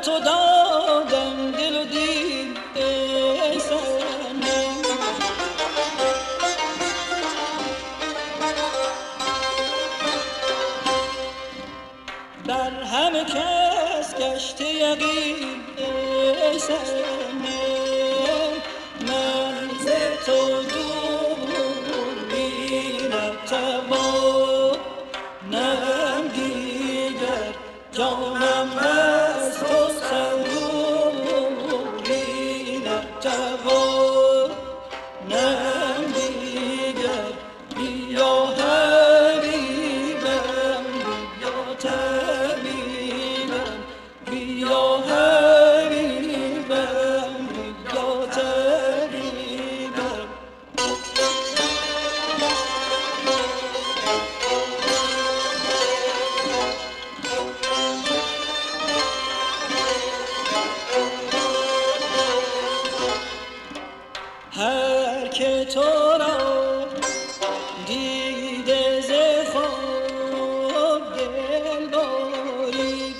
تو دادم دل و دین ای صنم. بر همه کس گشته یقین ای صنم، من ز تو دور بی نتوانم دیگر، جانم از تو صبوری نتوانم دیگر. بیا حبیبم بیا طبیبم، بیا حبیبم بیا طبیبم. هر که تو را دیده ز خواب دل برید،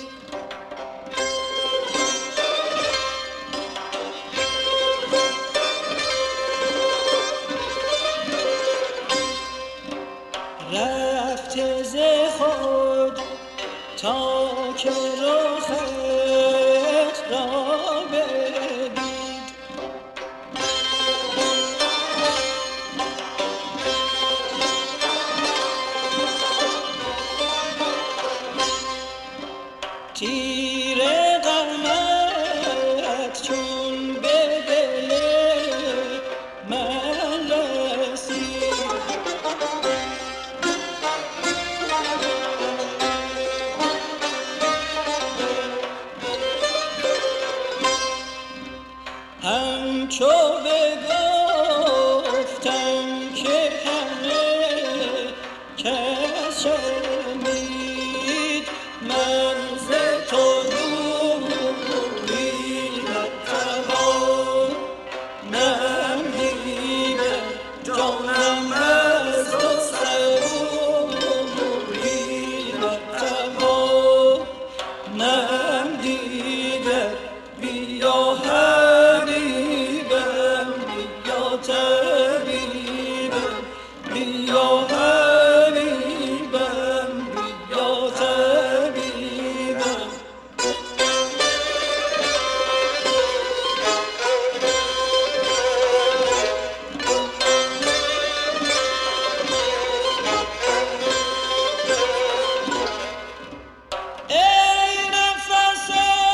رفته ز خود تا که رخت را بدید. تیر غمت چون به دل من رسید، همچو بگفتم که همه کس شنید، من ز تو دوری نتوانم دیگر، جانم از تو صبوری نتوانم دیگر. بیا حبیبم بیا طبیبم، بیا حبیبم بیا طبیبم. ای نفس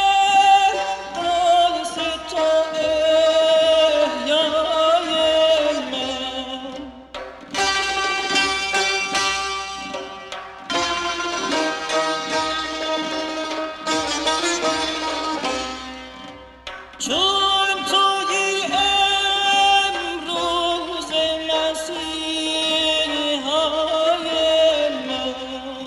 قدس تو احیای من، چون تویی امروز مسیحای من.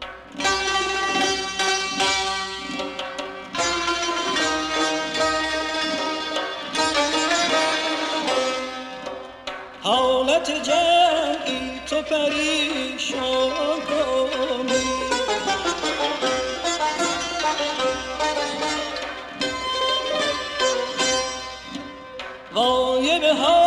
حالت جمعی تو پریشان کنی، وای به